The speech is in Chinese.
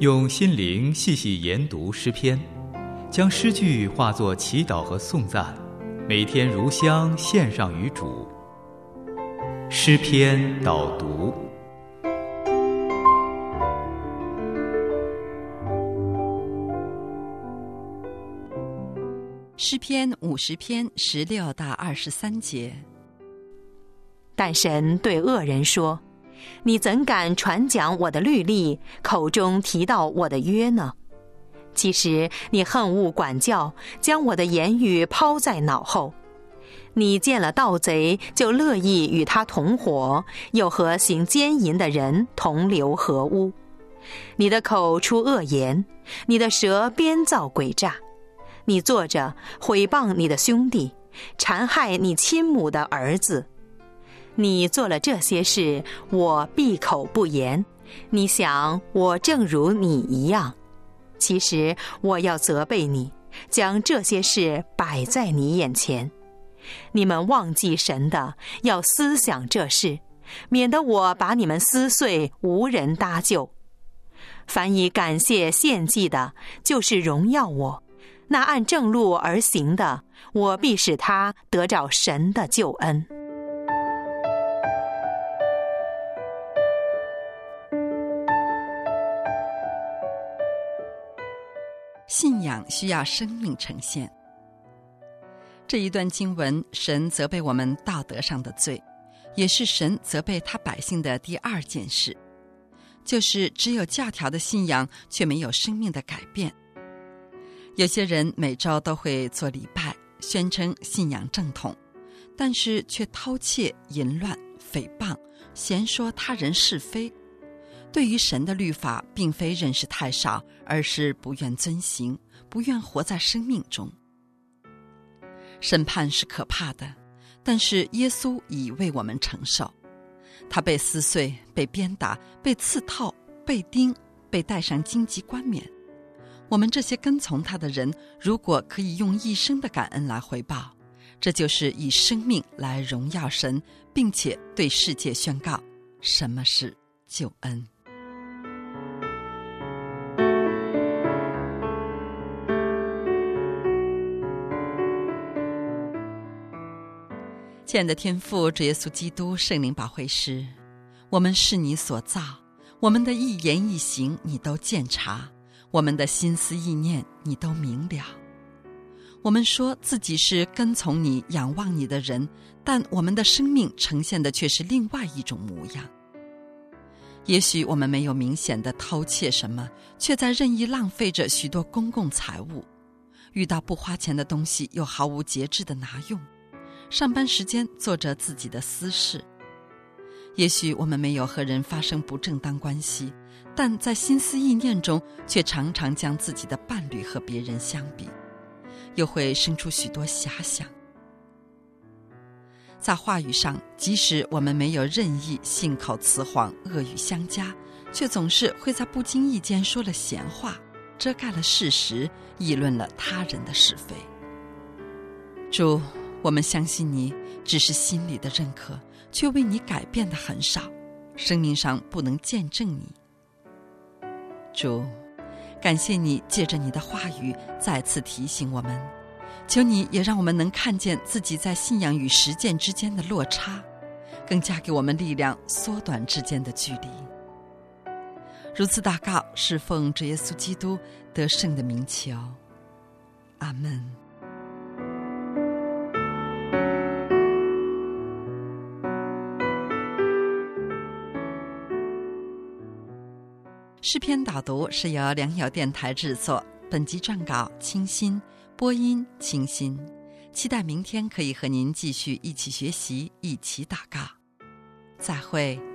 用心灵细细研读诗篇，将诗句化作祈祷和颂赞，每天如香献上于主。诗篇导读。 诗篇50篇16到23节。 但神对恶人说：你怎敢传讲我的律例，口中提到我的约呢？其实你恨恶管教，将我的言语抛在脑后。你见了盗贼，就乐意与他同伙，又和行奸淫的人同流合污。你的口出恶言，你的舌编造诡诈。你坐着毁谤你的兄弟，残害你亲母的儿子。你做了这些事，我闭口不言。你想我正如你一样，其实我要责备你，将这些事摆在你眼前。你们忘记神的，要思想这事，免得我把你们撕碎，无人搭救。凡以感谢献祭的，就是荣耀我；那按正路而行的，我必使他得着神的救恩。 信仰需要生命呈现。这一段经文，神责备我们道德上的罪，也是神责备他百姓的第二件事，就是只有教条的信仰，却没有生命的改变。有些人每周都会做礼拜，宣称信仰正统，但是却偷窃、淫乱、诽谤、闲说他人是非。对于神的律法，并非认识太少，而是不愿遵行，不愿活在生命中。审判是可怕的，但是耶稣已为我们承受。他被撕碎，被鞭打，被刺透，被钉，被戴上荆棘冠冕。我们这些跟从他的人，如果可以用一生的感恩来回报，这就是以生命来荣耀神，并且对世界宣告什么是救恩。亲爱的天父，主耶稣基督，圣灵保惠师，我们是你所造，我们的一言一行你都鉴察，我们的心思意念你都明了。我们说自己是跟从你、仰望你的人，但我们的生命呈现的却是另外一种模样。也许我们没有明显的偷窃什么，却在任意浪费着许多公共财物，遇到不花钱的东西又毫无节制地拿用，上班时间做着自己的私事。也许我们没有和人发生不正当关系，但在心思意念中却常常将自己的伴侣和别人相比，又会生出许多遐想。在话语上，即使我们没有任意信口雌黄、恶语相加，却总是会在不经意间说了闲话，遮盖了事实，议论了他人的是非。主，我们相信你只是心里的认可，却为你改变的很少，生命上不能见证你。主，感谢你借着你的话语再次提醒我们，求你也让我们能看见自己在信仰与实践之间的落差，更加给我们力量缩短之间的距离。如此祷告，是奉主耶稣基督得胜的名求，阿们。诗篇导读是由良友电台制作，本集撰稿清新，播音清新。期待明天可以和您继续一起学习，一起祷告。再会。